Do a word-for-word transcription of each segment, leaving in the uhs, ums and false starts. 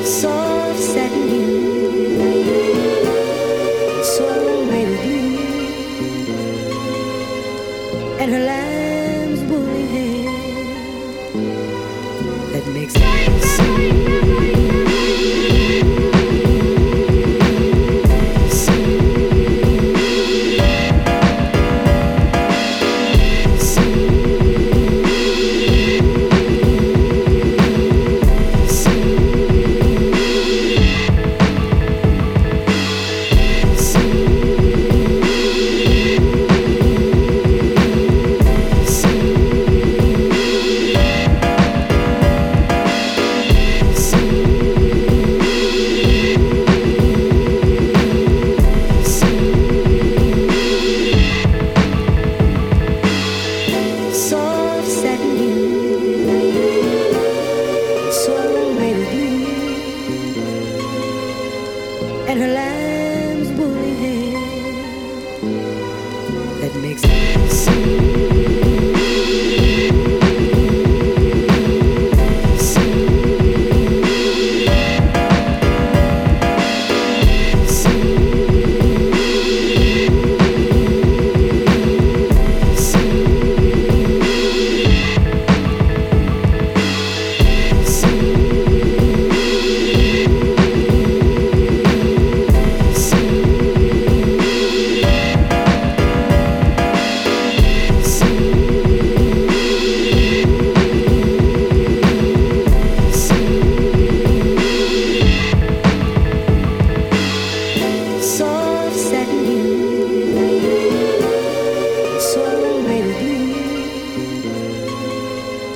soft satin blue, so baby blue, and her lamb's woolly hair that makes me sing. And her lamb's woolly hair that makes me sing.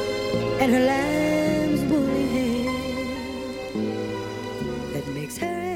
And her lamb's woolly hair that makes her